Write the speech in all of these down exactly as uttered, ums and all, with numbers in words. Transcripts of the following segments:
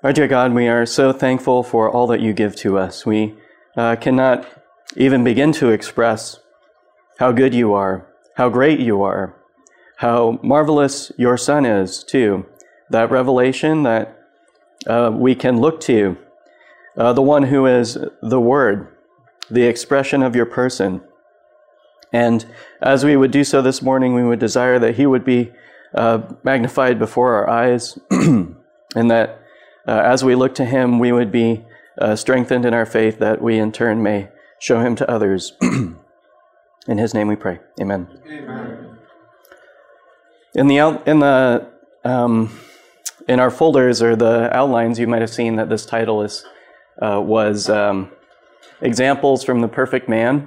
Our dear God, we are so thankful for all that you give to us. We uh, cannot even begin to express how good you are, how great you are, how marvelous your Son is, too. That revelation that uh, we can look to, uh, the one who is the Word, the expression of your person. And as we would do so this morning, we would desire that he would be uh, magnified before our eyes, and that uh, as we look to him, we would be uh, strengthened in our faith, that we in turn may show him to others. In his name we pray. Amen. Amen. In the out, in the um, in our folders or the outlines, you might have seen that this title is uh, was um, Examples from the Perfect Man.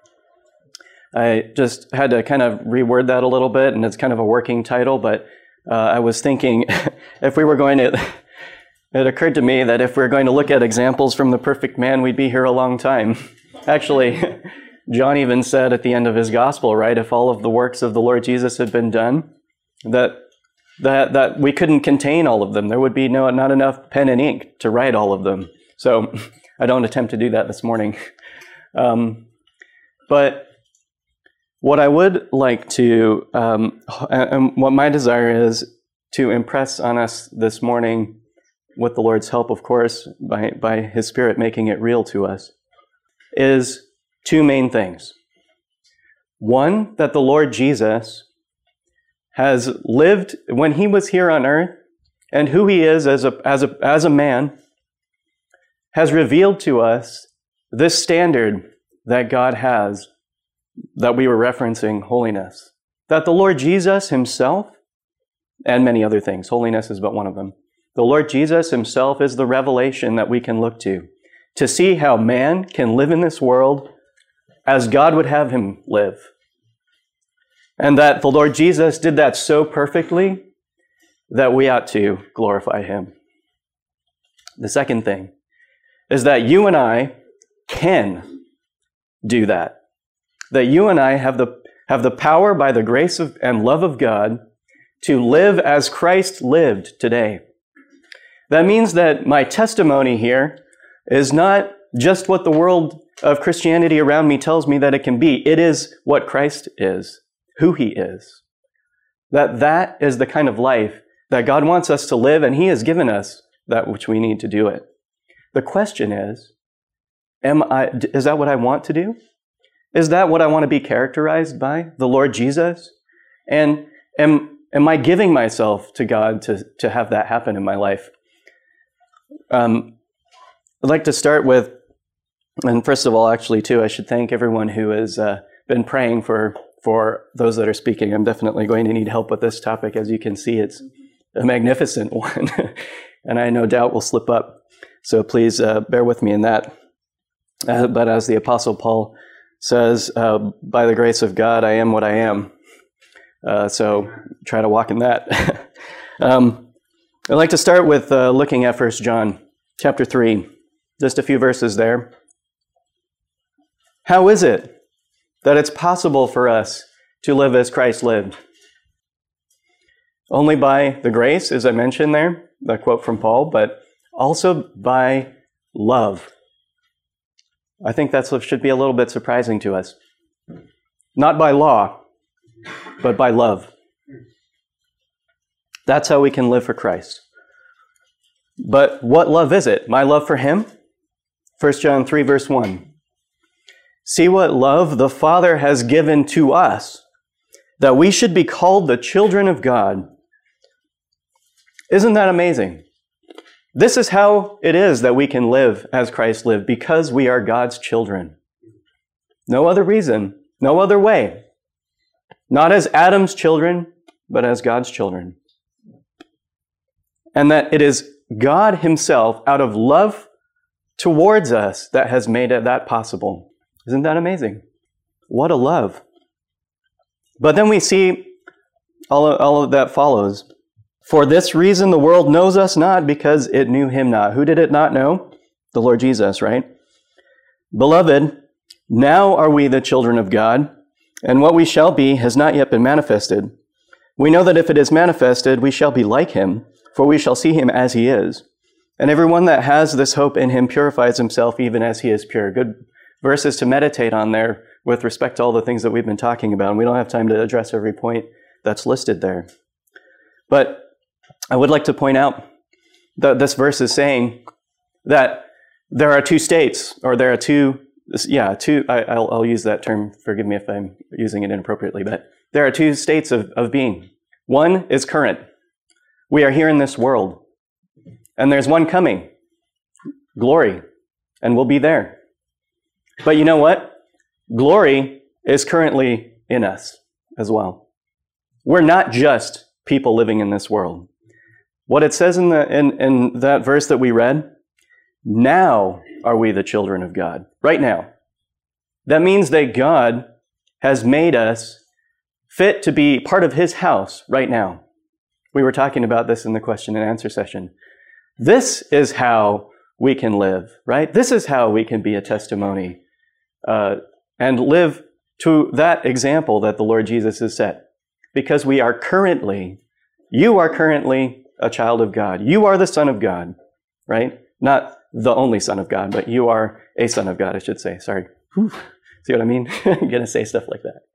I just had to kind of reword that a little bit, and it's kind of a working title, but uh, I was thinking if we were going to, it occurred to me that if we we're going to look at examples from the perfect man, we'd be here a long time. Actually, John even said at the end of his gospel, right, if all of the works of the Lord Jesus had been done, that that that we couldn't contain all of them. There would be no not enough pen and ink to write all of them. So I don't attempt to do that this morning. Um, but what I would like to, um, and what my desire is to impress on us this morning, with the Lord's help, of course, by, by His Spirit making it real to us, is two main things. One, that the Lord Jesus has lived when He was here on earth, and who He is as a, as a, as a man, has revealed to us this standard that God has, that we were referencing, holiness. That the Lord Jesus Himself, and many other things, holiness is but one of them, the Lord Jesus Himself is the revelation that we can look to, to see how man can live in this world as God would have him live. And that the Lord Jesus did that so perfectly that we ought to glorify Him. The second thing is that you and I can do that. That you and I have the have the power by the grace of, and love of God to live as Christ lived today. That means that my testimony here is not just what the world of Christianity around me tells me that it can be. It is what Christ is, who He is. That that is the kind of life that God wants us to live, and He has given us that which we need to do it. The question is, am I, is that what I want to do? Is that what I want to be characterized by, the Lord Jesus? And am, am I giving myself to God to, to have that happen in my life? Um, I'd like to start with, and first of all, actually, too, I should thank everyone who has uh, been praying for, for those that are speaking. I'm definitely going to need help with this topic. As you can see, it's a magnificent one, and I no doubt will slip up. So please uh, bear with me in that. Uh, but as the Apostle Paul says, uh, by the grace of God, I am what I am. Uh, so try to walk in that. um, I'd like to start with uh, looking at First John chapter three, just a few verses there. How is it that it's possible for us to live as Christ lived? Only by the grace, as I mentioned there, the quote from Paul, but also by love. I think that's what should be a little bit surprising to us. Not by law, but by love. That's how we can live for Christ. But what love is it? My love for Him? First John three, verse one. See what love the Father has given to us, that we should be called the children of God. Isn't that amazing? This is how it is that we can live as Christ lived, because we are God's children. No other reason, no other way. Not as Adam's children, but as God's children. And that it is God Himself, out of love towards us, that has made it that possible. Isn't that amazing? What a love. But then we see all of, all of that follows. For this reason the world knows us not, because it knew Him not. Who did it not know? The Lord Jesus, right? Beloved, now are we the children of God, and what we shall be has not yet been manifested. We know that if it is manifested, we shall be like Him, for we shall see Him as He is. And everyone that has this hope in him purifies himself even as he is pure. Good verses to meditate on there with respect to all the things that we've been talking about. And we don't have time to address every point that's listed there. But I would like to point out that this verse is saying that there are two states, or there are two, yeah, two, I, I'll, I'll use that term, forgive me if I'm using it inappropriately, but there are two states of, of being. One is current. We are here in this world. And there's one coming, glory, and we'll be there. But you know what? Glory is currently in us as well. We're not just people living in this world. What it says in the in, in that verse that we read, now are we the children of God. Right now. That means that God has made us fit to be part of his house right now. We were talking about this in the question and answer session. This is how we can live, right? This is how we can be a testimony uh, and live to that example that the Lord Jesus has set. Because we are currently, you are currently a child of God. You are the Son of God, right? Not the only Son of God, but you are a Son of God, I should say. Sorry. Whew. See what I mean? I'm going to say stuff like that.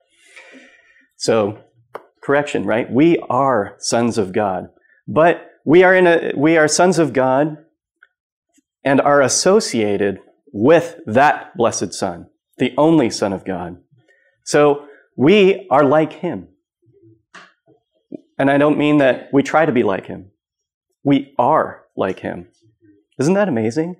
So, correction, right? We are sons of God. But we are in a we are sons of God and are associated with that blessed Son, the only Son of God. So we are like him. And I don't mean that we try to be like him. We are like him. Isn't that amazing?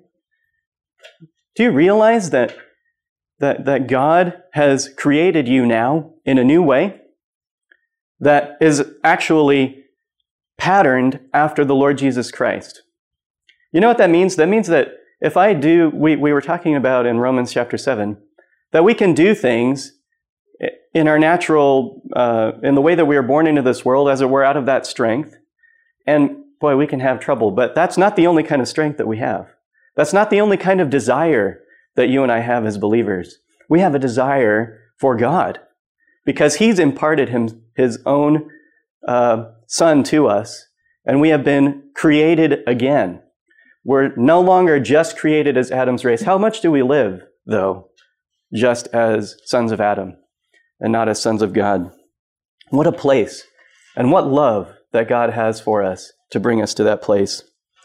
Do you realize that that, that God has created you now in a new way that is actually patterned after the Lord Jesus Christ? You know what that means? That means that if I do, we, we were talking about in Romans chapter seven, that we can do things in our natural, uh, in the way that we are born into this world, as it were, out of that strength. And boy, we can have trouble. But that's not the only kind of strength that we have. That's not the only kind of desire that you and I have as believers. We have a desire for God because he's imparted him, his own uh, Son to us, and we have been created again. We're no longer just created as Adam's race. How much do we live, though, just as sons of Adam and not as sons of God? What a place and what love that God has for us to bring us to that place.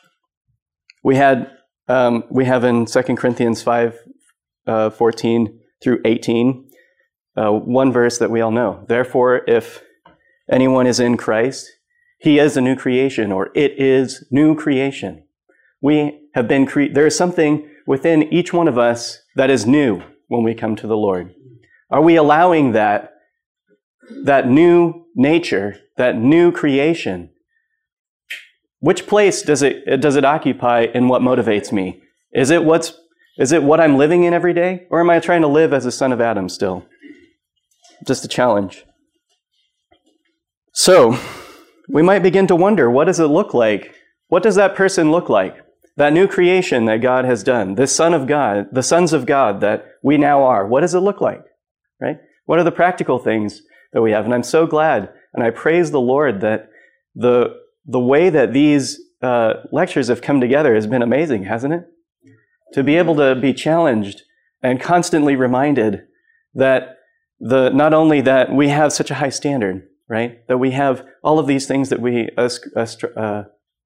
We had um, we have in Second Corinthians five, uh, fourteen through eighteen, uh, one verse that we all know. Therefore, if anyone is in Christ, he is a new creation, or it is new creation. We have been cre- there is something within each one of us that is new when we come to the Lord. Are we allowing that, that new nature, that new creation? Which place does it does it occupy in what motivates me? Is it what's is it what I'm living in every day, or am I trying to live as a son of Adam still? Just a challenge. So, we might begin to wonder, what does it look like? What does that person look like? That new creation that God has done, this Son of God, the sons of God that we now are, what does it look like? Right? What are the practical things that we have? And I'm so glad, and I praise the Lord that the the way that these uh, lectures have come together has been amazing, hasn't it? To be able to be challenged and constantly reminded that the not only that we have such a high standard, right? That we have all of these things that we uh, uh,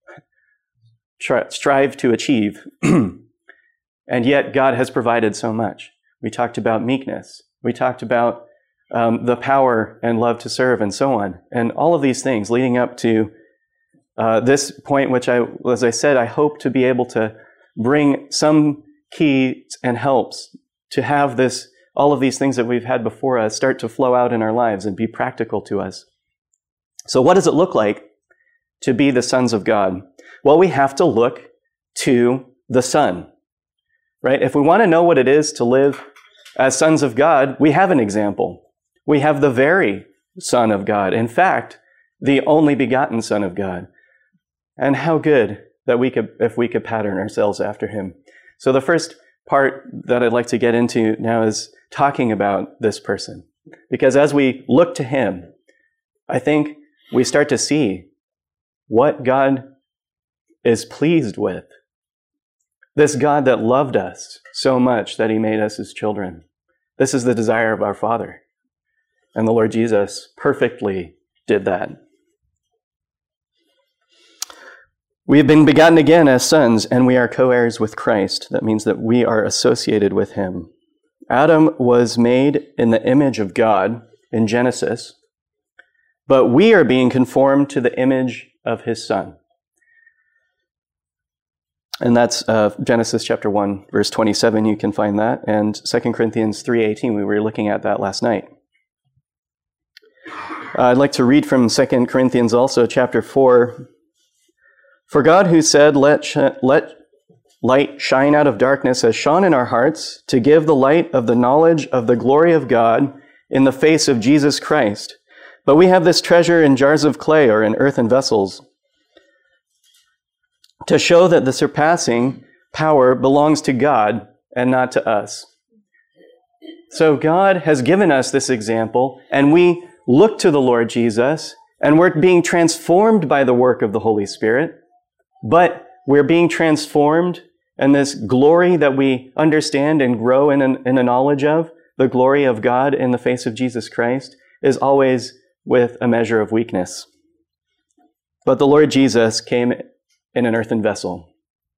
strive to achieve, and yet God has provided so much. We talked about meekness. We talked about um, the power and love to serve, and so on, and all of these things leading up to uh, this point, which I, as I said, I hope to be able to bring some keys and helps to have this, all of these things that we've had before us start to flow out in our lives and be practical to us. So what does it look like to be the sons of God? Well, we have to look to the Son, right? If we want to know what it is to live as sons of God, we have an example. We have the very Son of God. In fact, the only begotten Son of God. And how good that we could, if we could pattern ourselves after him. So the first part that I'd like to get into now is talking about this person. Because as we look to him, I think we start to see what God is pleased with This God that loved us so much that he made us his children. This is the desire of our Father. And the Lord Jesus perfectly did that. We have been begotten again as sons, and we are co-heirs with Christ. That means that we are associated with him. Adam was made in the image of God in Genesis, but we are being conformed to the image of his Son. And that's uh, Genesis chapter one, verse twenty-seven. You can find that. And Second Corinthians three eighteen. We were looking at that last night. Uh, I'd like to read from Second Corinthians also, chapter four. For God who said, let, sh- let light shine out of darkness has shone in our hearts to give the light of the knowledge of the glory of God in the face of Jesus Christ. But we have this treasure in jars of clay or in earthen vessels to show that the surpassing power belongs to God and not to us. So God has given us this example, and we look to the Lord Jesus, and we're being transformed by the work of the Holy Spirit. But we're being transformed, and this glory that we understand and grow in, an, in a knowledge of, the glory of God in the face of Jesus Christ, is always with a measure of weakness. But the Lord Jesus came in an earthen vessel.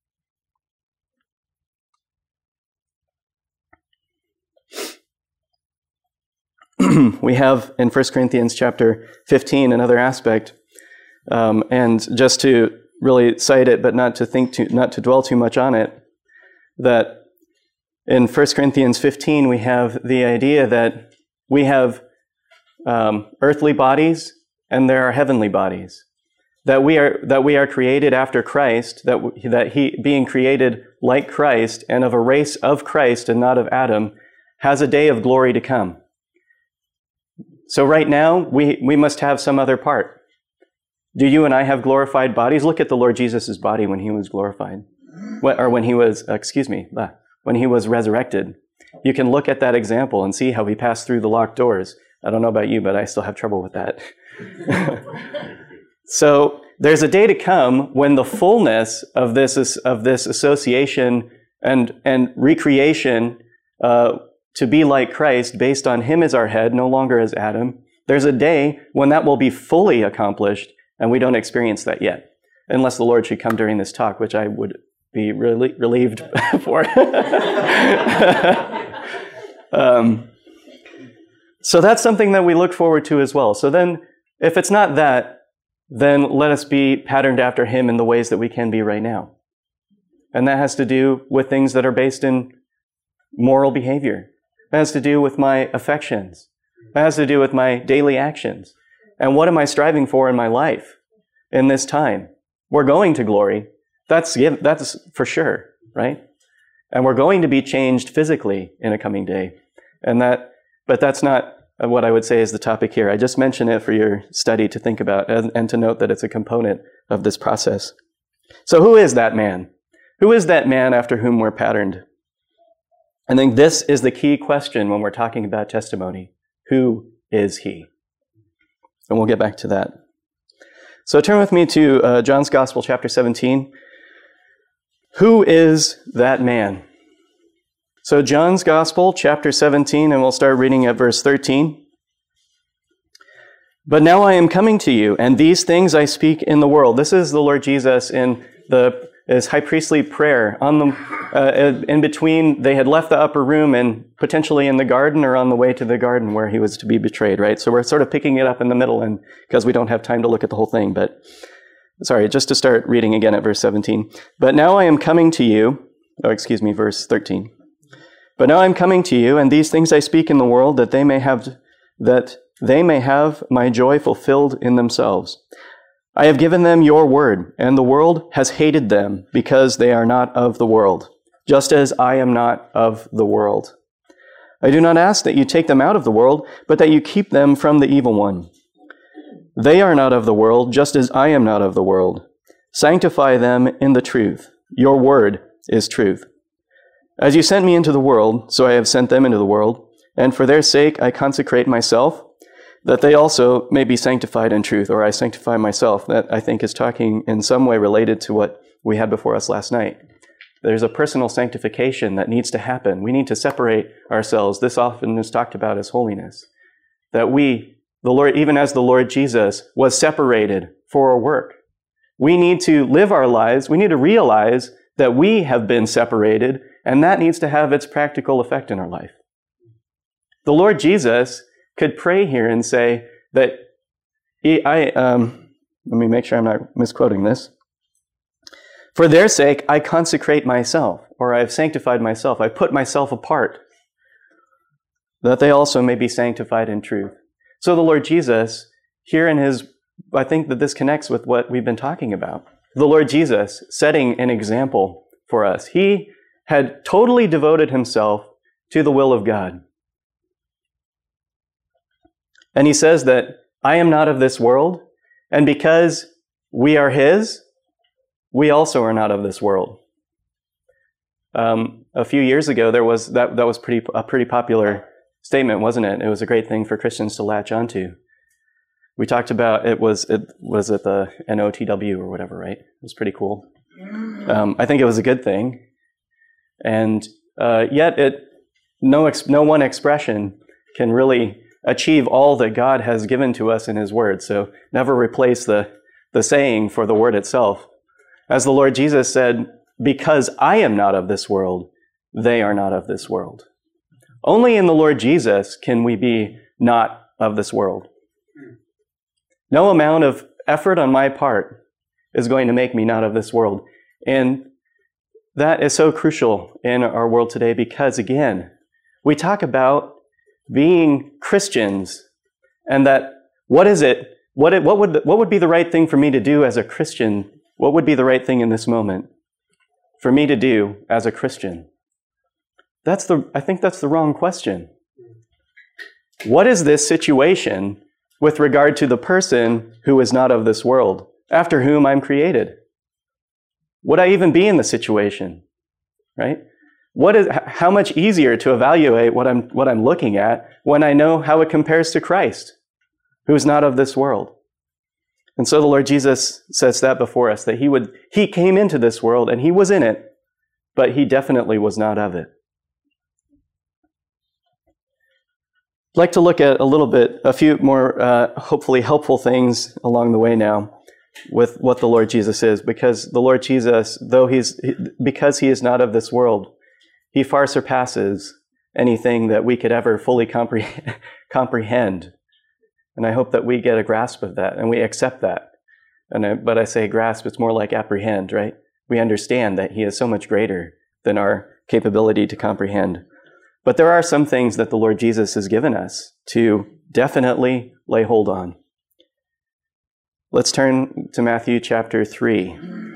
We have in First Corinthians chapter fifteen another aspect, um, and just to really cite it, but not to think too, not to dwell too much on it, that in First Corinthians fifteen we have the idea that we have um, earthly bodies and there are heavenly bodies. That we are that we are created after Christ, that w- that he being created like Christ and of a race of Christ and not of Adam, has a day of glory to come. So right now we we must have some other part. Do you and I have glorified bodies? Look at the Lord Jesus' body when he was glorified, or when he was, excuse me, when he was resurrected. You can look at that example and see how he passed through the locked doors. I don't know about you, but I still have trouble with that. So there's a day to come when the fullness of this of this association and and recreation uh, to be like Christ, based on him as our head, no longer as Adam. There's a day when that will be fully accomplished. And we don't experience that yet, unless the Lord should come during this talk, which I would be really relieved for. um, so that's something that we look forward to as well. So then, if it's not that, then let us be patterned after him in the ways that we can be right now. And that has to do with things that are based in moral behavior. It has to do with my affections. It has to do with my daily actions. And what am I striving for in my life in this time? We're going to glory. That's, that's for sure, right? And we're going to be changed physically in a coming day. And that, but that's not what I would say is the topic here. I just mention it for your study to think about and, and to note that it's a component of this process. So who is that man? Who is that man after whom we're patterned? I think this is the key question when we're talking about testimony. Who is he? And we'll get back to that. So turn with me to uh, John's Gospel, chapter seventeen. Who is that man? So John's Gospel, chapter seventeen, and we'll start reading at verse thirteen. But now I am coming to you, and these things I speak in the world. This is the Lord Jesus in the his high priestly prayer. On the uh, in between, they had left the upper room and potentially in the garden or on the way to the garden where he was to be betrayed, right? So we're sort of picking it up in the middle, and because we don't have time to look at the whole thing. But sorry, just to start reading again at verse seventeen. But now I am coming to you. Oh, excuse me, verse thirteen. But now I am coming to you, and these things I speak in the world, that they may have that they may have my joy fulfilled in themselves. I have given them your word, and the world has hated them because they are not of the world, just as I am not of the world. I do not ask that you take them out of the world, but that you keep them from the evil one. They are not of the world, just as I am not of the world. Sanctify them in the truth. Your word is truth. As you sent me into the world, so I have sent them into the world, and for their sake I consecrate myself, that they also may be sanctified in truth, or I sanctify myself. That, I think, is talking in some way related to what we had before us last night. There's a personal sanctification that needs to happen. We need to separate ourselves. This often is talked about as holiness. That we, the Lord, even as the Lord Jesus was separated for a work, we need to live our lives. We need to realize that we have been separated, and that needs to have its practical effect in our life. The Lord Jesus could pray here and say that he, I, um, let me make sure I'm not misquoting this. For their sake, I consecrate myself, or I've sanctified myself. I put myself apart, that they also may be sanctified in truth. So the Lord Jesus, here in his, I think that this connects with what we've been talking about. The Lord Jesus setting an example for us. He had totally devoted himself to the will of God. And he says that I am not of this world, and because we are his, we also are not of this world. Um, a few years ago, there was that that was pretty a pretty popular statement, wasn't it? It was a great thing for Christians to latch onto. We talked about it was it was at the N O T W or whatever, right? It was pretty cool. Um, I think it was a good thing, and uh, yet it no ex, no one expression can really achieve all that God has given to us in his word. So never replace the, the saying for the word itself. As the Lord Jesus said, because I am not of this world, they are not of this world. Only in the Lord Jesus can we be not of this world. No amount of effort on my part is going to make me not of this world. And that is so crucial in our world today because, again, we talk about being Christians, and that what is it? What it, what would what would be the right thing for me to do as a Christian? What would be the right thing in this moment for me to do as a Christian? That's the I think that's the wrong question. What is this situation with regard to the person who is not of this world, after whom I'm created? Would I even be in the situation? Right? What is, how much easier to evaluate what I'm, what I'm looking at when I know how it compares to Christ, who is not of this world? And so the Lord Jesus sets that before us, that he would, he came into this world and he was in it, but he definitely was not of it. I'd like to look at a little bit, a few more uh, hopefully helpful things along the way now with what the Lord Jesus is, because the Lord Jesus, though he's, because he is not of this world, he far surpasses anything that we could ever fully comprehend, comprehend. And I hope that we get a grasp of that and we accept that. And I, but I say grasp, it's more like apprehend, right? We understand that he is so much greater than our capability to comprehend. But there are some things that the Lord Jesus has given us to definitely lay hold on. Let's turn to Matthew chapter three.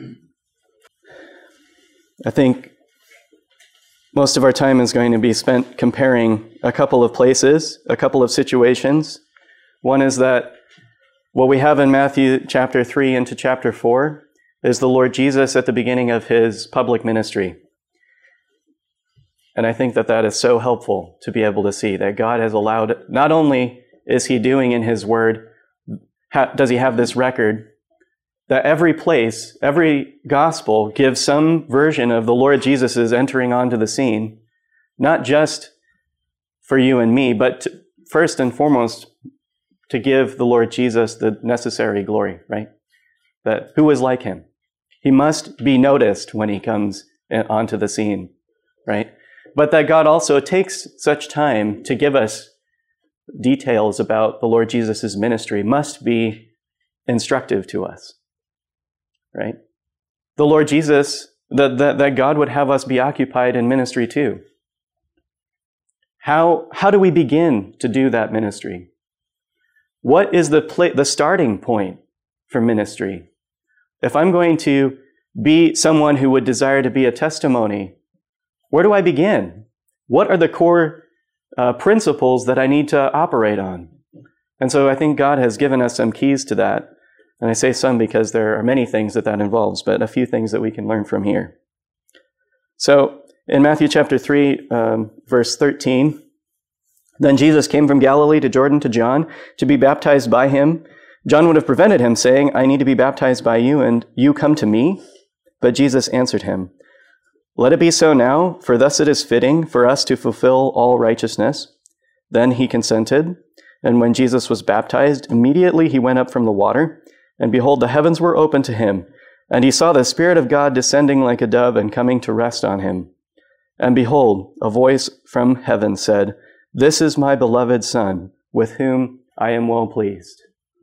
I think most of our time is going to be spent comparing a couple of places, a couple of situations. One is that what we have in Matthew chapter three into chapter four is the Lord Jesus at the beginning of his public ministry. And I think that that is so helpful to be able to see that God has allowed, not only is he doing in his word, ha, does he have this record, that every place, every gospel gives some version of the Lord Jesus' entering onto the scene, not just for you and me, but to, first and foremost, to give the Lord Jesus the necessary glory, right? That who is like him? He must be noticed when he comes onto the scene, right? But that God also takes such time to give us details about the Lord Jesus' ministry must be instructive to us. Right? The Lord Jesus, that, that, that God would have us be occupied in ministry too. How, how do we begin to do that ministry? What is the, pla- the starting point for ministry? If I'm going to be someone who would desire to be a testimony, where do I begin? What are the core uh, principles that I need to operate on? And so I think God has given us some keys to that. And I say some because there are many things that that involves, but a few things that we can learn from here. So in Matthew chapter three, um, verse thirteen, then Jesus came from Galilee to Jordan to John to be baptized by him. John would have prevented him, saying, I need to be baptized by you, and you come to me? But Jesus answered him, Let it be so now, for thus it is fitting for us to fulfill all righteousness. Then he consented, and when Jesus was baptized, immediately he went up from the water, and behold, the heavens were opened to him, and he saw the Spirit of God descending like a dove and coming to rest on him. And behold, a voice from heaven said, "This is my beloved Son, with whom I am well pleased."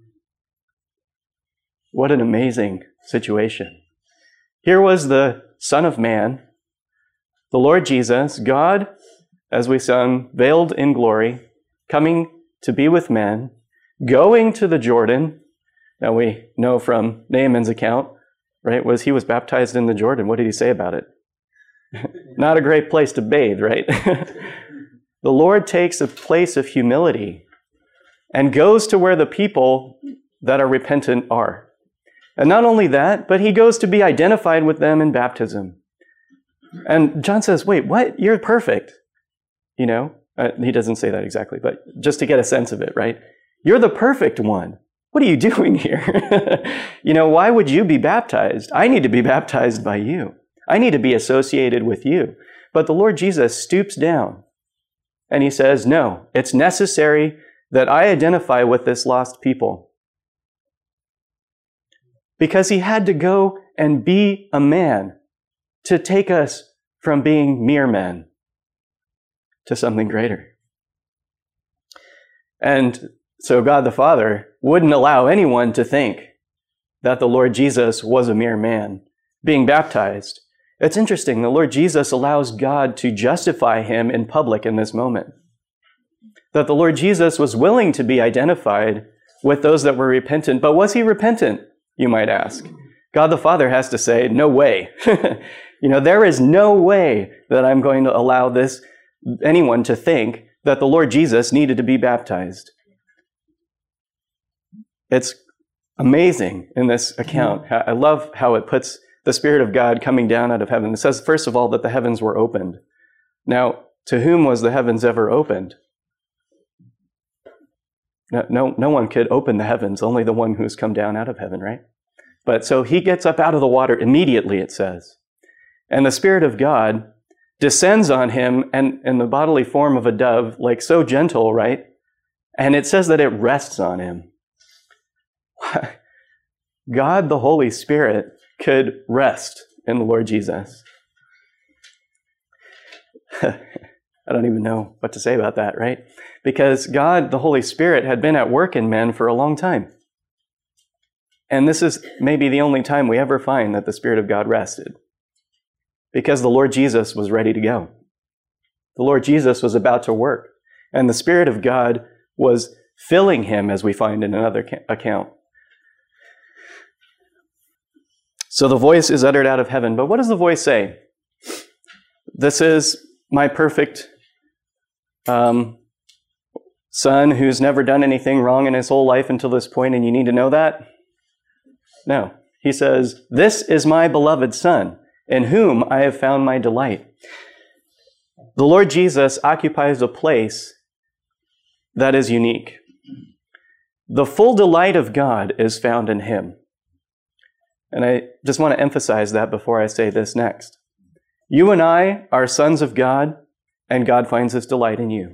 What an amazing situation. Here was the Son of Man, the Lord Jesus, God, as we sung, veiled in glory, coming to be with men, going to the Jordan. Now we know from Naaman's account, right, was he was baptized in the Jordan. What did he say about it? Not a great place to bathe, right? The Lord takes a place of humility and goes to where the people that are repentant are. And not only that, but he goes to be identified with them in baptism. And John says, wait, what? You're perfect. You know, uh, he doesn't say that exactly, but just to get a sense of it, right? You're the perfect one. What are you doing here? You know, why would you be baptized? I need to be baptized by you. I need to be associated with you. But the Lord Jesus stoops down and he says, no, it's necessary that I identify with this lost people. Because he had to go and be a man to take us from being mere men to something greater. And so God the Father wouldn't allow anyone to think that the Lord Jesus was a mere man being baptized. It's interesting, the Lord Jesus allows God to justify him in public in this moment. That the Lord Jesus was willing to be identified with those that were repentant. But was he repentant, you might ask? God the Father has to say, no way. You know, there is no way that I'm going to allow this, anyone to think that the Lord Jesus needed to be baptized. It's amazing in this account. I love how it puts the Spirit of God coming down out of heaven. It says, first of all, that the heavens were opened. Now, to whom was the heavens ever opened? No, no, no one could open the heavens, only the one who's come down out of heaven, right? But so he gets up out of the water immediately, it says. And the Spirit of God descends on him and in the bodily form of a dove, like so gentle, right? And it says that it rests on him. God, the Holy Spirit, could rest in the Lord Jesus. I don't even know what to say about that, right? Because God, the Holy Spirit, had been at work in men for a long time. And this is maybe the only time we ever find that the Spirit of God rested. Because the Lord Jesus was ready to go. The Lord Jesus was about to work. And the Spirit of God was filling him, as we find in another account. So the voice is uttered out of heaven. But what does the voice say? This is my perfect um, son who's never done anything wrong in his whole life until this point, and you need to know that? No. He says, this is my beloved Son, in whom I have found my delight. The Lord Jesus occupies a place that is unique. The full delight of God is found in him. And I just want to emphasize that before I say this next. You and I are sons of God, and God finds his delight in you.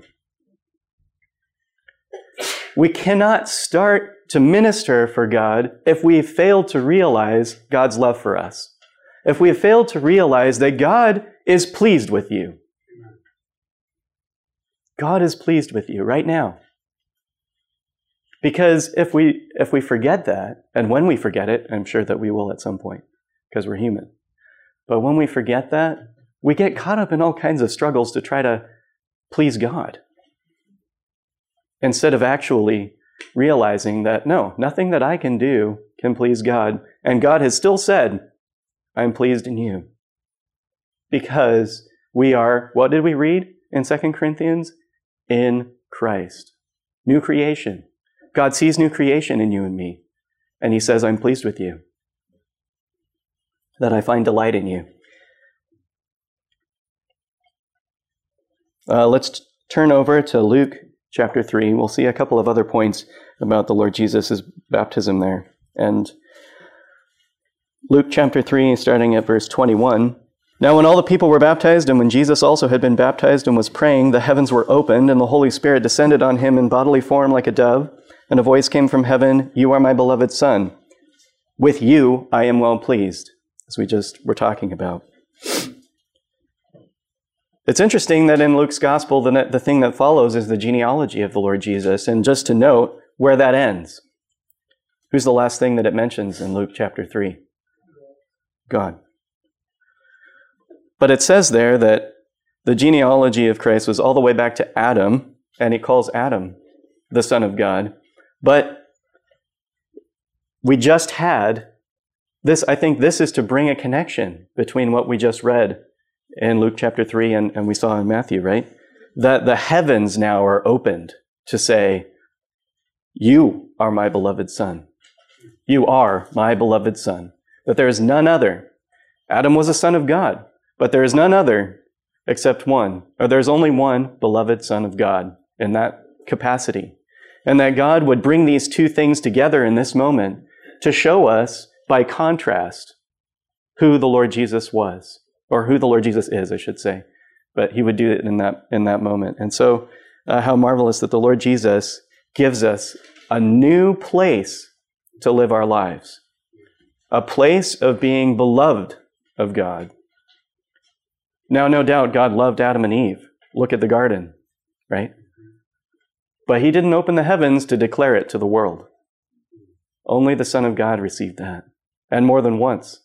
We cannot start to minister for God if we have failed to realize God's love for us. If we have failed to realize that God is pleased with you. God is pleased with you right now. Because if we if we forget that, and when we forget it, I'm sure that we will at some point, because we're human. But when we forget that, we get caught up in all kinds of struggles to try to please God. Instead of actually realizing that, no, nothing that I can do can please God. And God has still said, I'm pleased in you. Because we are, what did we read in Second Corinthians? In Christ. New creation. God sees new creation in you and me. And he says, I'm pleased with you. That I find delight in you. Uh, let's turn over to Luke chapter three. We'll see a couple of other points about the Lord Jesus' baptism there. And Luke chapter three, starting at verse twenty-one, Now when all the people were baptized, and when Jesus also had been baptized and was praying, the heavens were opened, and the Holy Spirit descended on him in bodily form like a dove, and a voice came from heaven, "You are my beloved Son. With you I am well pleased," as we just were talking about. It's interesting that in Luke's gospel, the, the thing that follows is the genealogy of the Lord Jesus. And just to note where that ends. Who's the last thing that it mentions in Luke chapter three? God. But it says there that the genealogy of Christ was all the way back to Adam, and he calls Adam the Son of God. But we just had this, I think this is to bring a connection between what we just read in Luke chapter three and, and we saw in Matthew, right? That the heavens now are opened to say, "You are my beloved Son. You are my beloved Son." That there is none other. Adam was a son of God, but there is none other except one, or there's only one beloved Son of God in that capacity. And that God would bring these two things together in this moment to show us, by contrast, who the Lord Jesus was, or who the Lord Jesus is, I should say. But he would do it in that, in that moment. And so uh, how marvelous that the Lord Jesus gives us a new place to live our lives. A place of being beloved of God. Now, no doubt, God loved Adam and Eve. Look at the garden, right? But he didn't open the heavens to declare it to the world. Only the Son of God received that. And more than once.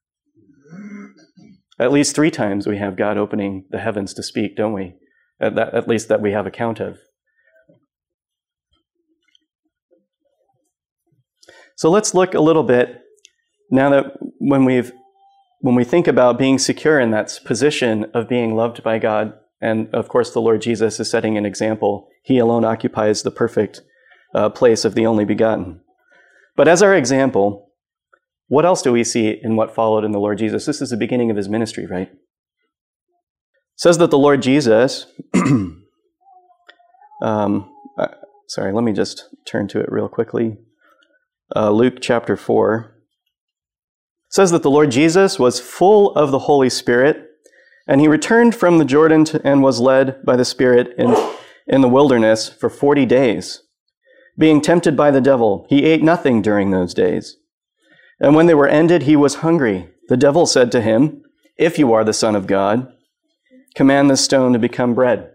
At least three times we have God opening the heavens to speak, don't we? At, that, at least that we have account of. So let's look a little bit, now that when we've when we think about being secure in that position of being loved by God, and of course the Lord Jesus is setting an example. He alone occupies the perfect uh, place of the only begotten. But as our example, what else do we see in what followed in the Lord Jesus? This is the beginning of his ministry, right? It says that the Lord Jesus, um, uh, sorry, let me just turn to it real quickly. Uh, Luke chapter four. It says that the Lord Jesus was full of the Holy Spirit, and he returned from the Jordan to, and was led by the Spirit in, in the wilderness for forty days. Being tempted by the devil, he ate nothing during those days. And when they were ended, he was hungry. The devil said to him, "If you are the Son of God, command this stone to become bread."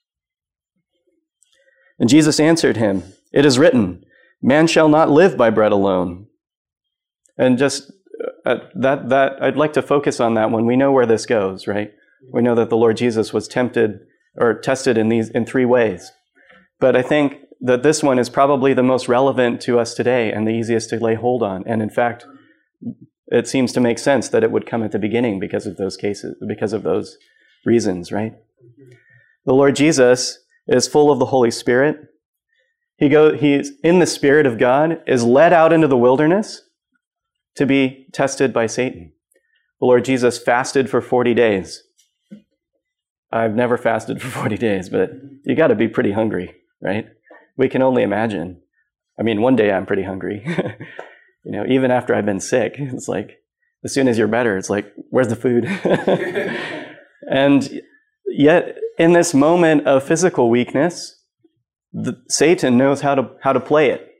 And Jesus answered him, "It is written, man shall not live by bread alone." And just uh, that, that I'd like to focus on that when we know where this goes, right? We know that the Lord Jesus was tempted or tested in these in three ways. But I think that this one is probably the most relevant to us today and the easiest to lay hold on. And in fact, it seems to make sense that it would come at the beginning because of those cases, because of those reasons, right? The Lord Jesus is full of the Holy Spirit. He go, he's in the Spirit of God, is led out into the wilderness to be tested by Satan. The Lord Jesus fasted for forty days. I've never fasted for forty days, but you got to be pretty hungry, right? We can only imagine. I mean, one day I'm pretty hungry. You know, even after I've been sick, it's like, as soon as you're better, it's like, where's the food? And yet, in this moment of physical weakness, the, Satan knows how to how to play it.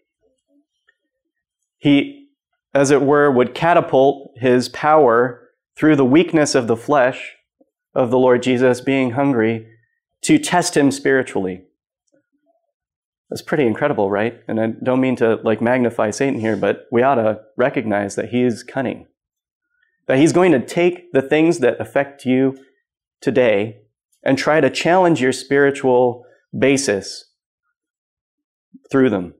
He, as it were, would catapult his power through the weakness of the flesh of the Lord Jesus being hungry to test him spiritually. That's pretty incredible, right? And I don't mean to like magnify Satan here, but we ought to recognize that he is cunning. That he's going to take the things that affect you today and try to challenge your spiritual basis through them.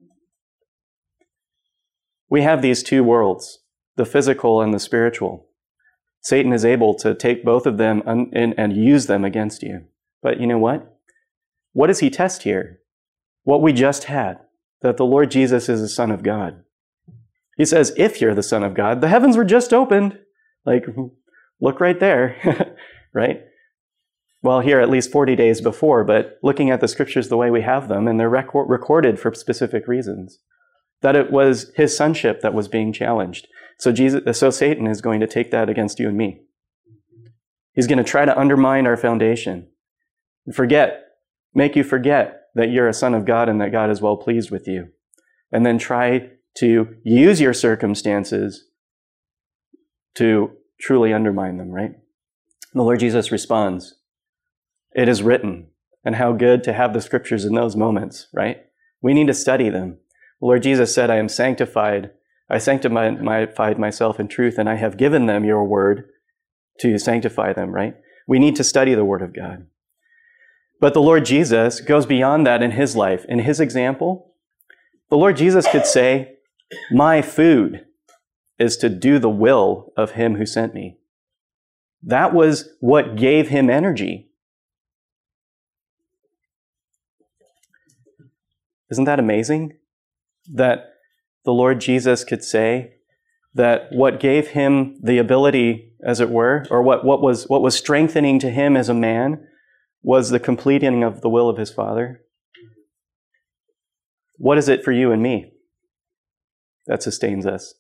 We have these two worlds, the physical and the spiritual. Satan is able to take both of them and, and, and use them against you. But you know what? What does he test here? What we just had, that the Lord Jesus is the Son of God. He says, if you're the Son of God, the heavens were just opened. Like, look right there, right? Well, here at least forty days before, but looking at the scriptures the way we have them, and they're rec- recorded for specific reasons, that it was his sonship that was being challenged. So Jesus, so Satan is going to take that against you and me. He's going to try to undermine our foundation. Forget, make you forget that you're a son of God and that God is well pleased with you. And then try to use your circumstances to truly undermine them, right? The Lord Jesus responds, "It is written," and how good to have the scriptures in those moments, right? We need to study them. The Lord Jesus said, "I am sanctified. I sanctified myself in truth, and I have given them your word to sanctify them," right? We need to study the word of God. But the Lord Jesus goes beyond that in his life. In his example, the Lord Jesus could say, "My food is to do the will of him who sent me." That was what gave him energy. Isn't that amazing? That the Lord Jesus could say that what gave him the ability, as it were, or what, what was what was strengthening to him as a man was the completing of the will of his Father. What is it for you and me that sustains us?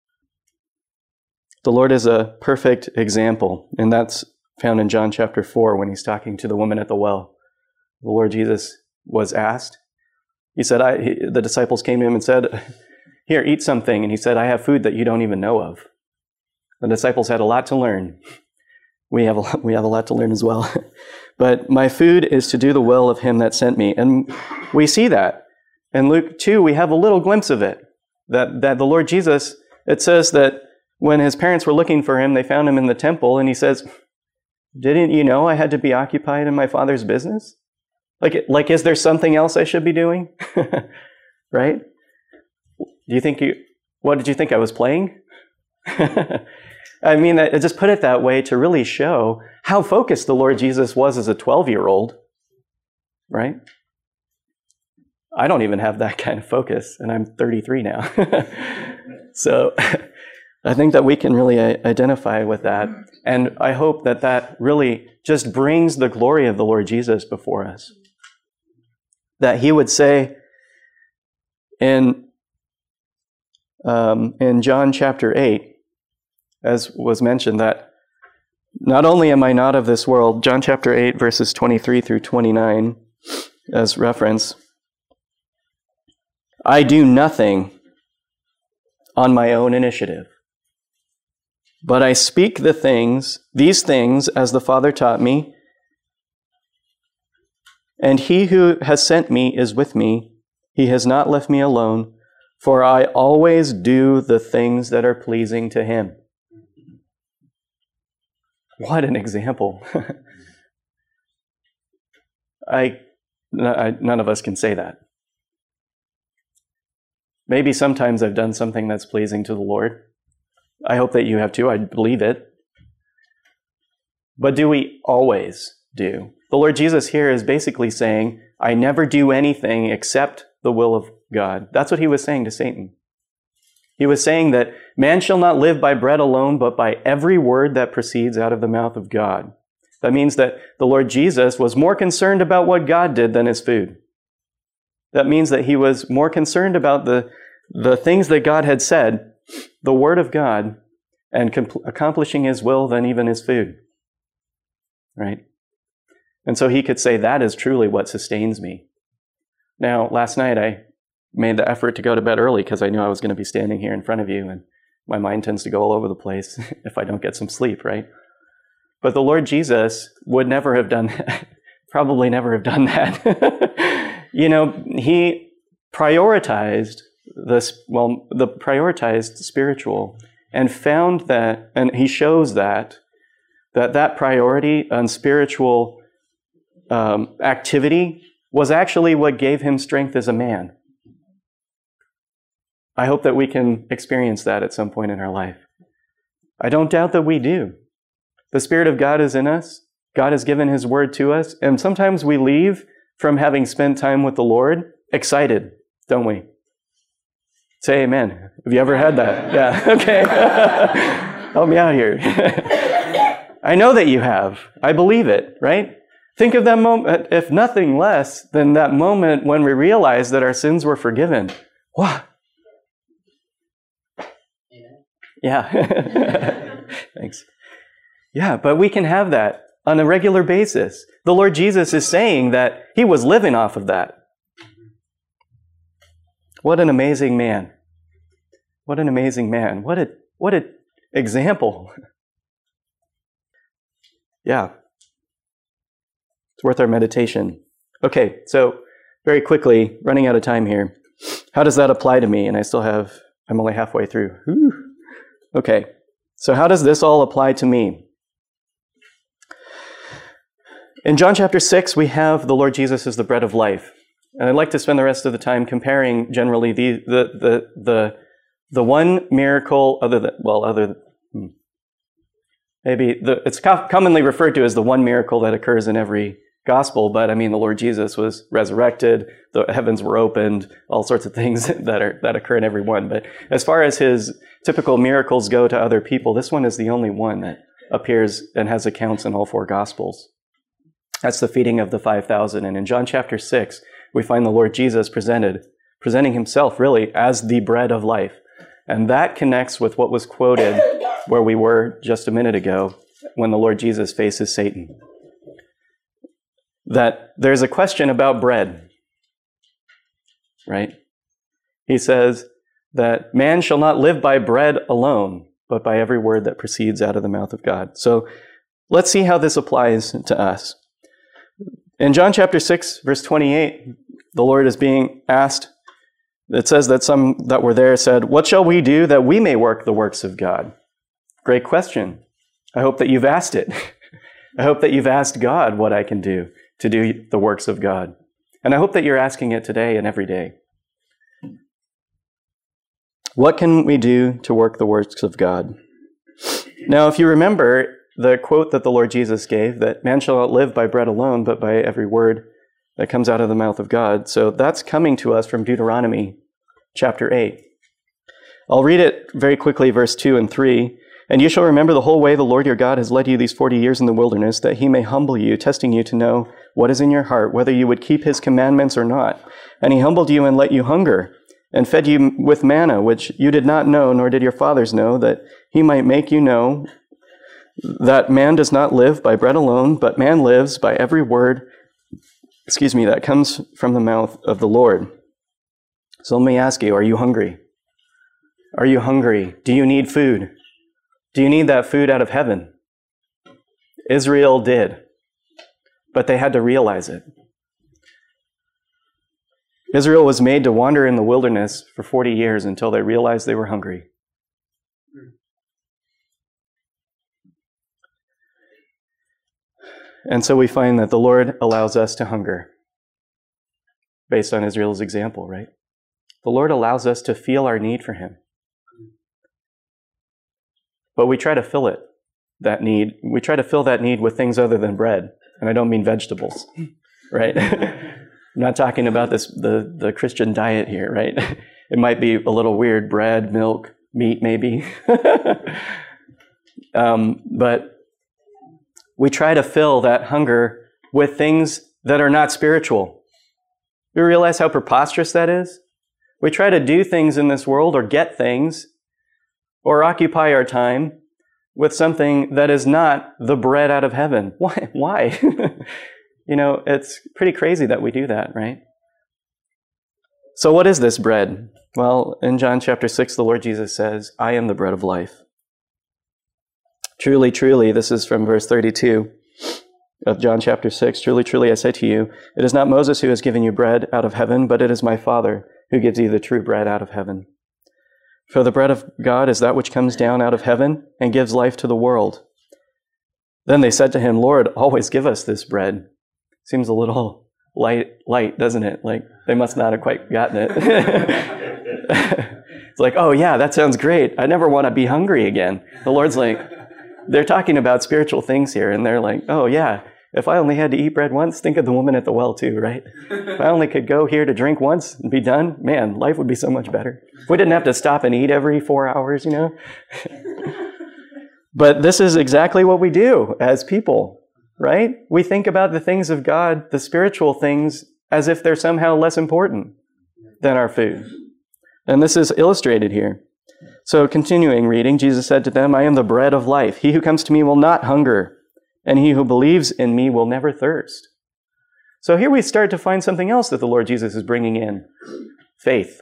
The Lord is a perfect example, and that's found in John chapter four when he's talking to the woman at the well. The Lord Jesus was asked. He said, I, he, the disciples came to him and said, "Here, eat something." And he said, "I have food that you don't even know of." The disciples had a lot to learn. We have a lot, we have a lot to learn as well. But my food is to do the will of him that sent me. And we see that. In Luke two, we have a little glimpse of it. That, that the Lord Jesus, it says that when his parents were looking for him, they found him in the temple, and he says, "Didn't you know I had to be occupied in my Father's business? Like, like is there something else I should be doing?" Right? Do you think you, what did you think I was playing? I mean, I just put it that way to really show how focused the Lord Jesus was as a twelve-year-old, right? I don't even have that kind of focus, and I'm thirty-three now. So I think that we can really identify with that. And I hope that that really just brings the glory of the Lord Jesus before us. That he would say in, um, in John chapter eight, as was mentioned, that not only am I not of this world, John chapter eight, verses twenty-three through twenty-nine, as reference, "I do nothing on my own initiative, but I speak the things, these things, as the Father taught me, and he who has sent me is with me. He has not left me alone, for I always do the things that are pleasing to him." What an example. I, I, none of us can say that. Maybe sometimes I've done something that's pleasing to the Lord. I hope that you have too. I believe it. But do we always do? The Lord Jesus here is basically saying, I never do anything except the will of God. That's what he was saying to Satan. He was saying that man shall not live by bread alone, but by every word that proceeds out of the mouth of God. That means that the Lord Jesus was more concerned about what God did than his food. That means that he was more concerned about the, the things that God had said, the word of God, and comp- accomplishing his will than even his food. Right? And so he could say, that is truly what sustains me. Now, last night I made the effort to go to bed early because I knew I was going to be standing here in front of you, and my mind tends to go all over the place if I don't get some sleep, right? But the Lord Jesus would never have done that, probably never have done that. You know, he prioritized this, well, the prioritized spiritual, and found that, and he shows that, that that priority on spiritual um, activity was actually what gave him strength as a man. I hope that we can experience that at some point in our life. I don't doubt that we do. The Spirit of God is in us. God has given his word to us. And sometimes we leave from having spent time with the Lord excited, don't we? Say amen. Have you ever had that? Yeah, okay. Help me out here. I know that you have. I believe it, right? Think of that moment, if nothing less than that moment when we realize that our sins were forgiven. Wow. Yeah. Thanks. Yeah, but we can have that. on a regular basis. The Lord Jesus is saying that he was living off of that. What an amazing man. What an amazing man. What a what an example. Yeah. It's worth our meditation. Okay, so very quickly, running out of time here. How does that apply to me? And I still have, I'm only halfway through. Whew. Okay, so how does this all apply to me? In John chapter six, we have the Lord Jesus as the bread of life. And I'd like to spend the rest of the time comparing generally the the the the, the one miracle other than, well, other than, hmm, maybe, the, it's co- commonly referred to as the one miracle that occurs in every gospel, but I mean, the Lord Jesus was resurrected, the heavens were opened, all sorts of things that are that occur in every one. But as far as his typical miracles go to other people, this one is the only one that appears and has accounts in all four gospels. That's the feeding of the five thousand. And in John chapter six, we find the Lord Jesus presented, presenting himself really as the bread of life. And that connects with what was quoted where we were just a minute ago when the Lord Jesus faces Satan. That there's a question about bread, right? He says that man shall not live by bread alone, but by every word that proceeds out of the mouth of God. So let's see how this applies to us. In John chapter six, verse twenty-eight, the Lord is being asked, it says that some that were there said, "What shall we do that we may work the works of God?" Great question. I hope that you've asked it. I hope that you've asked God what I can do to do the works of God. And I hope that you're asking it today and every day. What can we do to work the works of God? Now, if you remember the quote that the Lord Jesus gave, that man shall not live by bread alone, but by every word that comes out of the mouth of God. So that's coming to us from Deuteronomy chapter eight. I'll read it very quickly, verse two and three. "And you shall remember the whole way the Lord your God has led you these forty years in the wilderness, that he may humble you, testing you to know what is in your heart, whether you would keep his commandments or not. And he humbled you and let you hunger, and fed you with manna, which you did not know, nor did your fathers know, that he might make you know that man does not live by bread alone, but man lives by every word, excuse me, that comes from the mouth of the Lord." So let me ask you, are you hungry? Are you hungry? Do you need food? Do you need that food out of heaven? Israel did, but they had to realize it. Israel was made to wander in the wilderness for forty years until they realized they were hungry. And so we find that the Lord allows us to hunger based on Israel's example, right? The Lord allows us to feel our need for him. But we try to fill it, that need. We try to fill that need with things other than bread. And I don't mean vegetables, right? I'm not talking about this the, the Christian diet here, right? It might be a little weird, bread, milk, meat maybe. um, but we try to fill that hunger with things that are not spiritual. We realize how preposterous that is? We try to do things in this world or get things or occupy our time with something that is not the bread out of heaven. Why? Why? You know, it's pretty crazy that we do that, right? So what is this bread? Well, in John chapter six, the Lord Jesus says, "I am the bread of life." Truly, truly, this is from verse thirty-two of John chapter six. "Truly, truly, I say to you, it is not Moses who has given you bread out of heaven, but it is my Father who gives you the true bread out of heaven. For the bread of God is that which comes down out of heaven and gives life to the world." Then they said to him, "Lord, always give us this bread." Seems a little light, light, doesn't it? Like, they must not have quite gotten it. It's like, oh yeah, that sounds great. I never want to be hungry again. The Lord's like, they're talking about spiritual things here, and they're like, oh yeah, if I only had to eat bread once, think of the woman at the well too, right? If I only could go here to drink once and be done, man, life would be so much better. If we didn't have to stop and eat every four hours, you know? But this is exactly what we do as people, right? We think about the things of God, the spiritual things, as if they're somehow less important than our food. And this is illustrated here. So continuing reading, Jesus said to them, "I am the bread of life. He who comes to me will not hunger, and he who believes in me will never thirst. So here we start to find something else that the Lord Jesus is bringing in. Faith.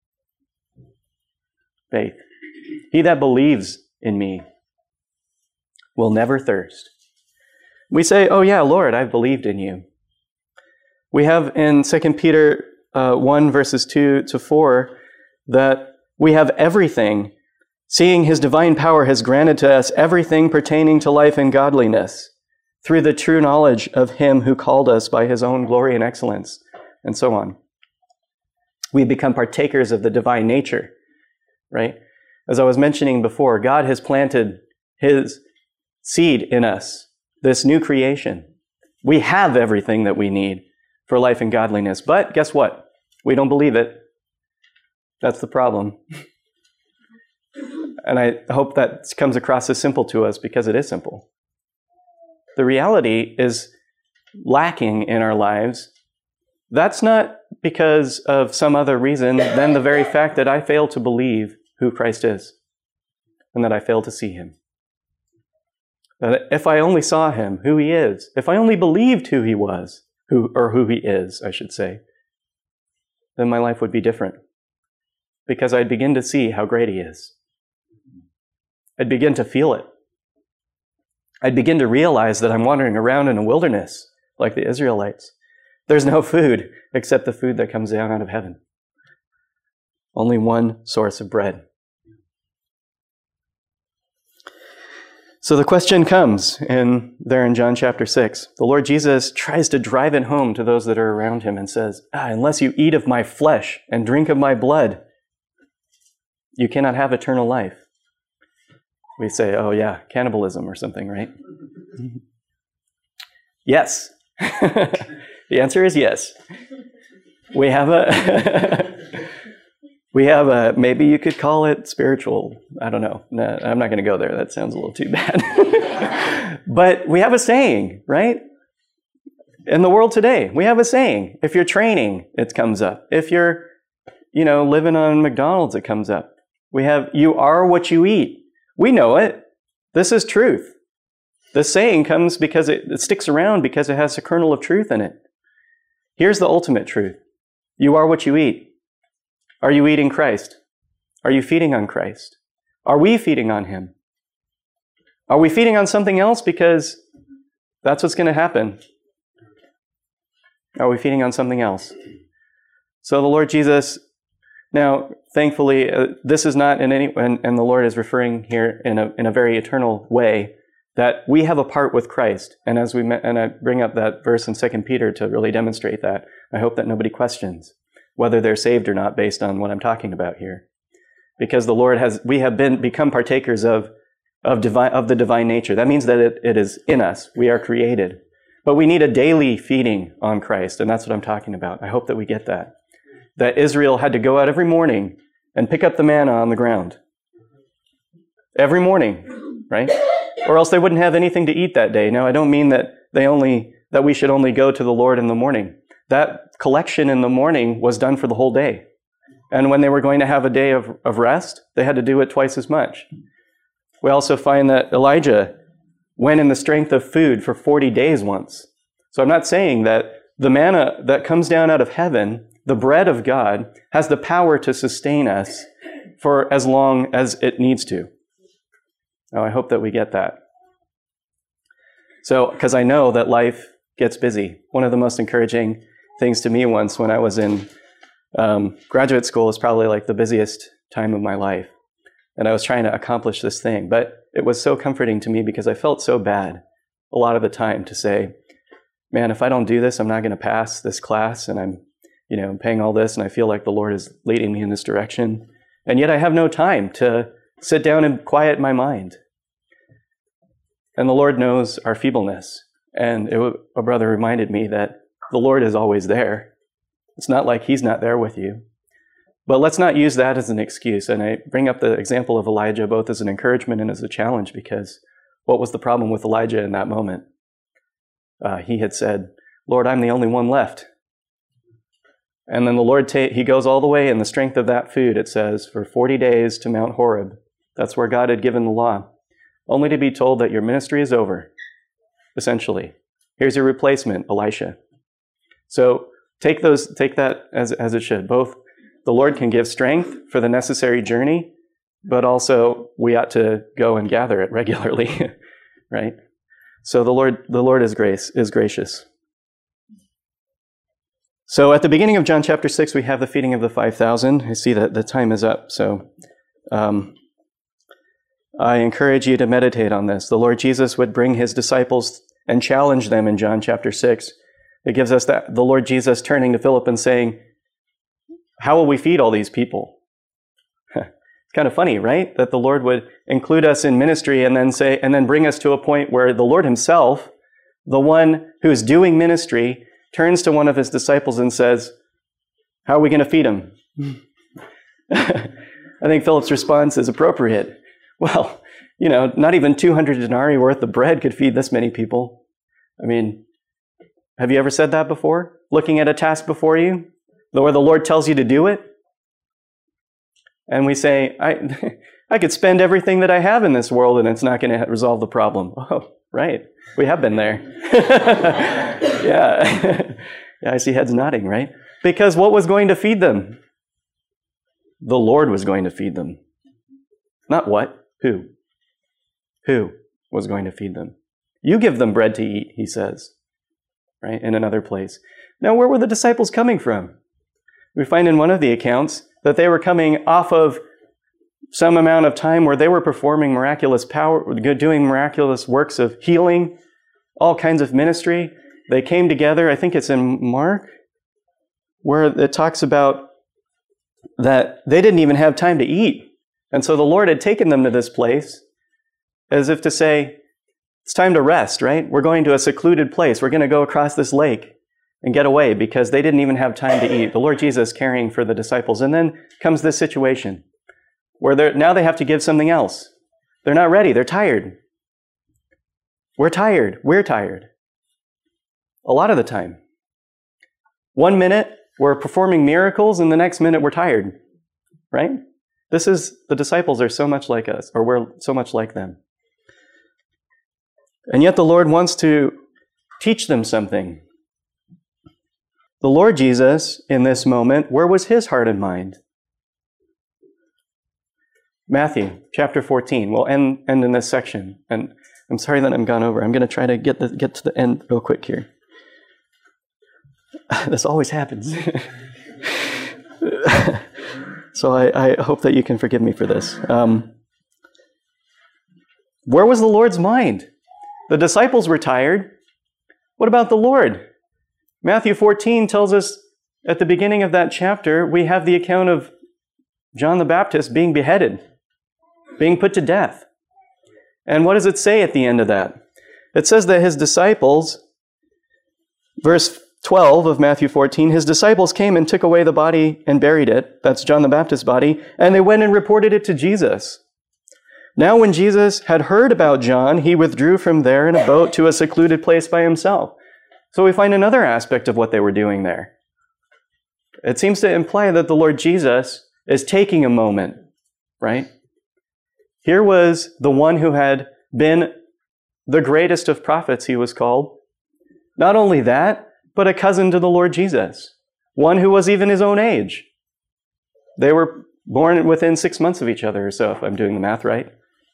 Faith. He that believes in me will never thirst. We say, oh yeah, Lord, I've believed in you. We have in Second Peter uh, one, verses two to four, that we have everything, seeing his divine power has granted to us everything pertaining to life and godliness, through the true knowledge of him who called us by his own glory and excellence, and so on. We become partakers of the divine nature, right? As I was mentioning before, God has planted his seed in us, this new creation. We have everything that we need for life and godliness, but guess what? We don't believe it. That's the problem. And I hope that comes across as simple to us because it is simple. The reality is lacking in our lives. That's not because of some other reason than the very fact that I fail to believe who Christ is and that I fail to see him. That if I only saw him, who he is, if I only believed who he was, who or who he is, I should say, then my life would be different. Because I'd begin to see how great he is. I'd begin to feel it. I'd begin to realize that I'm wandering around in a wilderness like the Israelites. There's no food except the food that comes down out of heaven. Only one source of bread. So the question comes in there in John chapter six. The Lord Jesus tries to drive it home to those that are around him and says, ah, unless you eat of my flesh and drink of my blood, you cannot have eternal life. We say, oh yeah, cannibalism or something, right? Yes. The answer is yes. We have a, we have a, maybe you could call it spiritual. I don't know. No, I'm not going to go there. That sounds a little too bad. But we have a saying, right? In the world today, we have a saying. If you're training, it comes up. If you're, you know, living on McDonald's, it comes up. We have, you are what you eat. We know it. This is truth. The saying comes because it, it sticks around because it has a kernel of truth in it. Here's the ultimate truth. You are what you eat. Are you eating Christ? Are you feeding on Christ? Are we feeding on him? Are we feeding on something else because that's what's going to happen? Are we feeding on something else? So the Lord Jesus, now, thankfully, uh, this is not in any, and, and the Lord is referring here in a in a very eternal way, that we have a part with Christ. And as we met, and I bring up that verse in Second Peter to really demonstrate that, I hope that nobody questions whether they're saved or not based on what I'm talking about here, because the Lord has, we have been become partakers of of divine of the divine nature. That means that it, it is in us. We are created, but we need a daily feeding on Christ, and that's what I'm talking about. I hope that we get that. That Israel had to go out every morning and pick up the manna on the ground. Every morning, right? Or else they wouldn't have anything to eat that day. Now, I don't mean that they only that we should only go to the Lord in the morning. That collection in the morning was done for the whole day. And when they were going to have a day of, of rest, they had to do it twice as much. We also find that Elijah went in the strength of food for forty days once. So I'm not saying that the manna that comes down out of heaven, the bread of God, has the power to sustain us for as long as it needs to. Now, I hope that we get that. So, because I know that life gets busy. One of the most encouraging things to me once when I was in um, graduate school is probably like the busiest time of my life. And I was trying to accomplish this thing. But it was so comforting to me because I felt so bad a lot of the time to say, man, if I don't do this, I'm not going to pass this class, and I'm You know, I'm paying all this, and I feel like the Lord is leading me in this direction. And yet I have no time to sit down and quiet my mind. And the Lord knows our feebleness. And it, a brother reminded me that the Lord is always there. It's not like he's not there with you. But let's not use that as an excuse. And I bring up the example of Elijah both as an encouragement and as a challenge, because what was the problem with Elijah in that moment? Uh, he had said, Lord, I'm the only one left. And then the Lord, ta- he goes all the way in the strength of that food, it says, for forty days to Mount Horeb. That's where God had given the law, only to be told that your ministry is over. essentially. Here's your replacement, Elisha. So take those, take that as, as it should. Both the Lord can give strength for the necessary journey, but also we ought to go and gather it regularly, right? So the Lord, the Lord is grace, is gracious. So at the beginning of John chapter six, we have the feeding of the five thousand. I see that the time is up, so um, I encourage you to meditate on this. The Lord Jesus would bring his disciples and challenge them in John chapter six. It gives us that the Lord Jesus turning to Philip and saying, how will we feed all these people? It's kind of funny, right? That the Lord would include us in ministry and then say, and then bring us to a point where the Lord himself, the one who's doing ministry, turns to one of his disciples and says, how are we going to feed them? I think Philip's response is appropriate. Well, you know, not even two hundred denarii worth of bread could feed this many people. I mean, have you ever said that before? Looking at a task before you, where the Lord tells you to do it? And we say, I, I could spend everything that I have in this world and it's not going to resolve the problem. Oh, right. We have been there. yeah. yeah, I see heads nodding, right? Because what was going to feed them? The Lord was going to feed them. Not what? Who? Who was going to feed them? You give them bread to eat, he says, right? In another place. Now, where were the disciples coming from? We find in one of the accounts that they were coming off of some amount of time where they were performing miraculous power, doing miraculous works of healing, all kinds of ministry. They came together, I think it's in Mark, where it talks about that they didn't even have time to eat. And so the Lord had taken them to this place as if to say, it's time to rest, right? We're going to a secluded place. We're going to go across this lake and get away because they didn't even have time to eat. The Lord Jesus caring for the disciples. And then comes this situation where they're, now they have to give something else. They're not ready. They're tired. We're tired. We're tired. A lot of the time. One minute, we're performing miracles, and the next minute, we're tired. Right? This is, the disciples are so much like us, or we're so much like them. And yet the Lord wants to teach them something. The Lord Jesus, in this moment, where was his heart and mind? Matthew chapter fourteen. We'll end, end in this section. And I'm sorry that I'm gone over. I'm going to try to get, the, get to the end real quick here. This always happens. So I, I hope that you can forgive me for this. Um, where was the Lord's mind? The disciples were tired. What about the Lord? Matthew fourteen tells us at the beginning of that chapter, we have the account of John the Baptist being beheaded, being put to death. And what does it say at the end of that? It says that his disciples, verse twelve of Matthew fourteen, his disciples came and took away the body and buried it. That's John the Baptist's body. And they went and reported it to Jesus. Now when Jesus had heard about John, he withdrew from there in a boat to a secluded place by himself. So we find another aspect of what they were doing there. It seems to imply that the Lord Jesus is taking a moment, right? Here was the one who had been the greatest of prophets, he was called. Not only that, but a cousin to the Lord Jesus, one who was even his own age. They were born within six months of each other or so, if I'm doing the math right.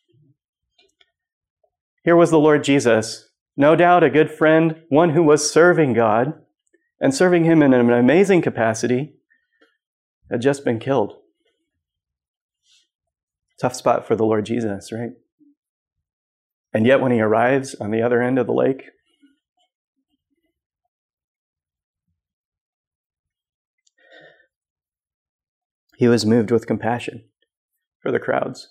Here was the Lord Jesus, no doubt a good friend, one who was serving God, and serving him in an amazing capacity, had just been killed. Tough spot for the Lord Jesus, right? And yet when he arrives on the other end of the lake, he was moved with compassion for the crowds.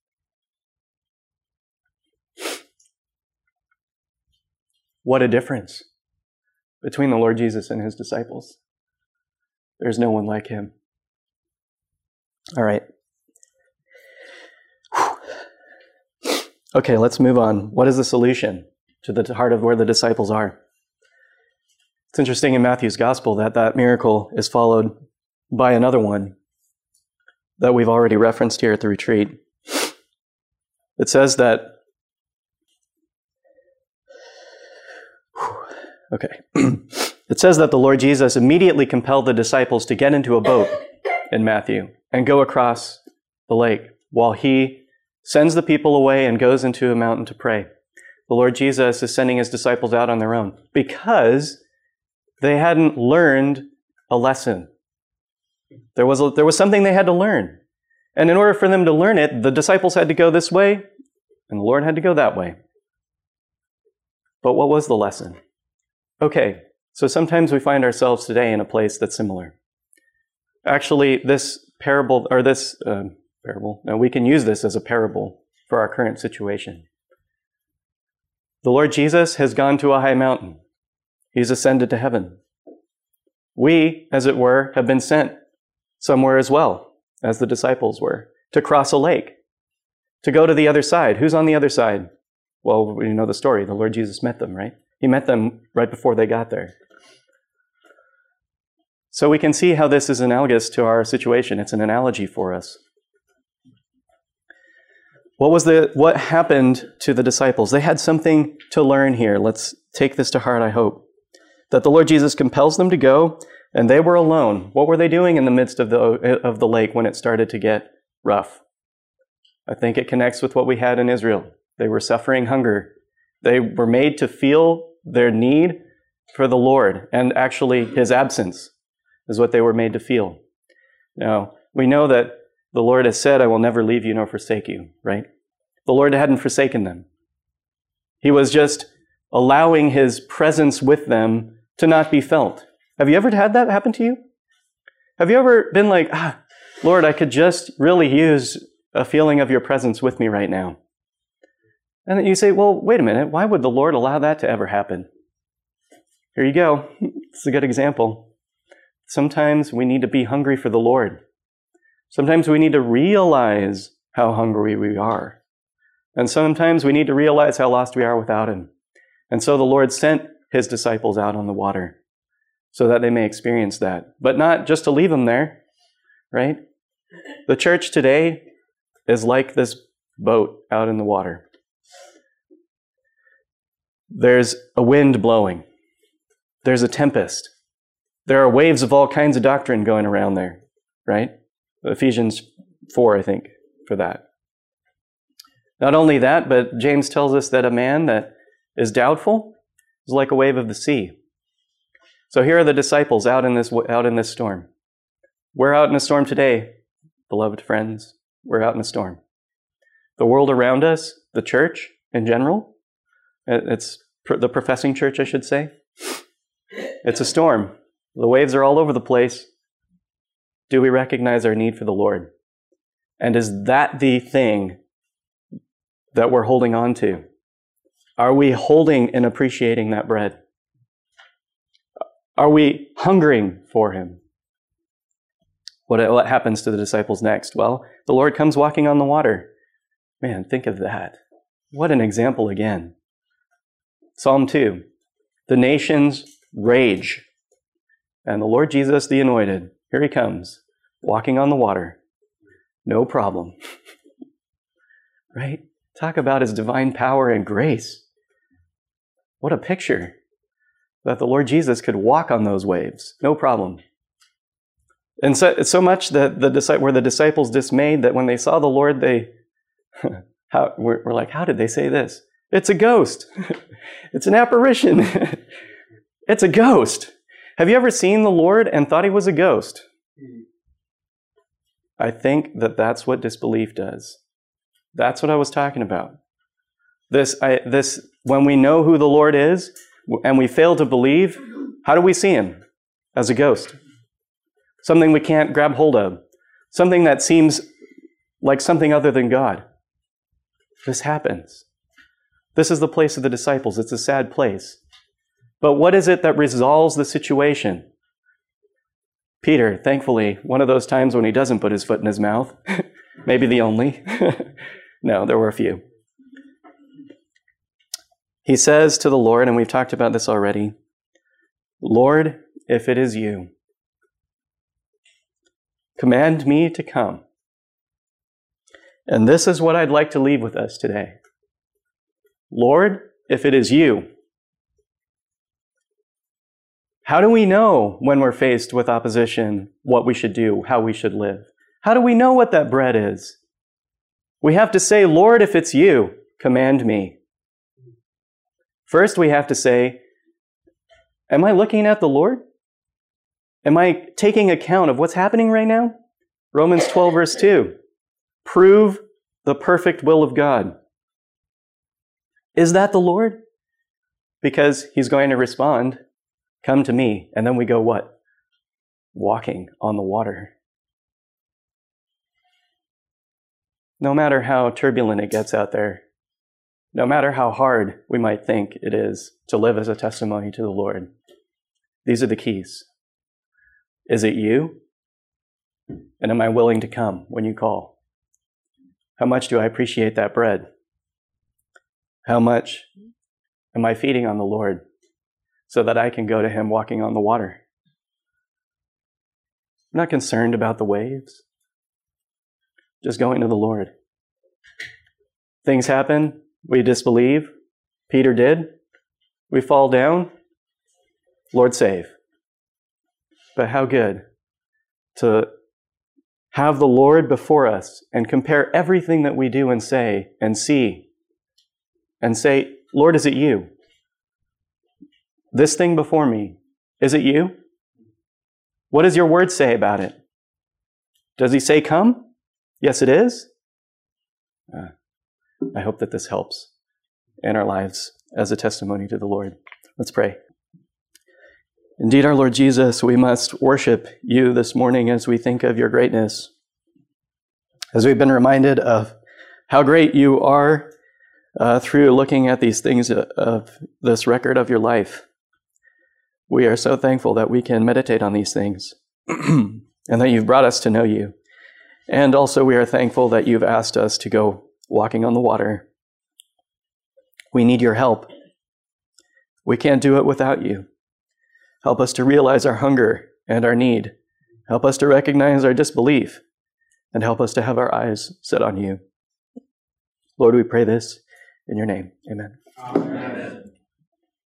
What a difference between the Lord Jesus and his disciples. There's no one like him. All right. Okay, let's move on. What is the solution to the heart of where the disciples are? It's interesting in Matthew's gospel that that miracle is followed by another one that we've already referenced here at the retreat. It says that Okay. It says that the Lord Jesus immediately compelled the disciples to get into a boat in Matthew and go across the lake while he sends the people away and goes into a mountain to pray. The Lord Jesus is sending his disciples out on their own because they hadn't learned a lesson. There was, a, there was something they had to learn. And in order for them to learn it, the disciples had to go this way and the Lord had to go that way. But what was the lesson? Okay, so sometimes we find ourselves today in a place that's similar. Actually, this parable, or this uh, parable, now we can use this as a parable for our current situation. The Lord Jesus has gone to a high mountain. He's ascended to heaven. We, as it were, have been sent somewhere as well, as the disciples were, to cross a lake, to go to the other side. Who's on the other side? Well, you know the story. The Lord Jesus met them, right? He met them right before they got there. So we can see how this is analogous to our situation. It's an analogy for us. What was the what happened to the disciples? They had something to learn here. Let's take this to heart, I hope. That the Lord Jesus compels them to go, and they were alone. What were they doing in the midst of the of the lake when it started to get rough? I think it connects with what we had in Israel. They were suffering hunger. They were made to feel their need for the Lord, and actually his absence is what they were made to feel. Now, we know that the Lord has said, I will never leave you nor forsake you, right? The Lord hadn't forsaken them. He was just allowing his presence with them to not be felt. Have you ever had that happen to you? Have you ever been like, ah, Lord, I could just really use a feeling of your presence with me right now? And then you say, well, wait a minute, why would the Lord allow that to ever happen? Here you go. It's a good example. Sometimes we need to be hungry for the Lord. Sometimes we need to realize how hungry we are. And sometimes we need to realize how lost we are without him. And so the Lord sent his disciples out on the water so that they may experience that. But not just to leave them there, right? The church today is like this boat out in the water. There's a wind blowing. There's a tempest. There are waves of all kinds of doctrine going around there, right? Ephesians four, I think, for that. Not only that, but James tells us that a man that is doubtful is like a wave of the sea. So here are the disciples out in this out in this storm. We're out in a storm today, beloved friends. We're out in a storm. The world around us, the church in general, it's the professing church, I should say, it's a storm. The waves are all over the place. Do we recognize our need for the Lord? And is that the thing that we're holding on to? Are we holding and appreciating that bread? Are we hungering for him? What, what happens to the disciples next? Well, the Lord comes walking on the water. Man, think of that. What an example again. Psalm two. The nations rage. And the Lord Jesus, the Anointed, here he comes, walking on the water. No problem. Right? Talk about his divine power and grace. What a picture that the Lord Jesus could walk on those waves. No problem. And so, it's so much that the were the disciples dismayed that when they saw the Lord, they how, were, were like, how did they say this? It's a ghost. It's an apparition. It's a ghost. Have you ever seen the Lord and thought he was a ghost? I think that that's what disbelief does. That's what I was talking about. This, I, this, when we know who the Lord is and we fail to believe, how do we see him? As a ghost. Something we can't grab hold of. Something that seems like something other than God. This happens. This is the place of the disciples. It's a sad place. But what is it that resolves the situation? Peter, thankfully, one of those times when he doesn't put his foot in his mouth. Maybe the only. No, there were a few. He says to the Lord, and we've talked about this already, Lord, if it is you, command me to come. And this is what I'd like to leave with us today. Lord, if it is you, How do we know when we're faced with opposition what we should do, how we should live? How do we know what that bread is? We have to say, Lord, if it's you, command me. First, we have to say, am I looking at the Lord? Am I taking account of what's happening right now? Romans twelve, verse two. Prove the perfect will of God. Is that the Lord? Because he's going to respond, come to me. And then we go what? Walking on the water. No matter how turbulent it gets out there, no matter how hard we might think it is to live as a testimony to the Lord, these are the keys. Is it you? And am I willing to come when you call? How much do I appreciate that bread? How much am I feeding on the Lord so that I can go to him walking on the water? I'm not concerned about the waves. Just going to the Lord. Things happen. We disbelieve. Peter did. We fall down. Lord save. But how good to have the Lord before us and compare everything that we do and say and see and say, Lord, is it you? This thing before me, is it you? What does your word say about it? Does he say come? Yes, it is. Uh, I hope that this helps in our lives as a testimony to the Lord. Let's pray. Indeed, our Lord Jesus, we must worship you this morning as we think of your greatness. As we've been reminded of how great you are uh, through looking at these things of this record of your life. We are so thankful that we can meditate on these things and that you've brought us to know you. And also we are thankful that you've asked us to go walking on the water. We need your help. We can't do it without you. Help us to realize our hunger and our need. Help us to recognize our disbelief. And help us to have our eyes set on you. Lord, we pray this in your name. Amen. Amen.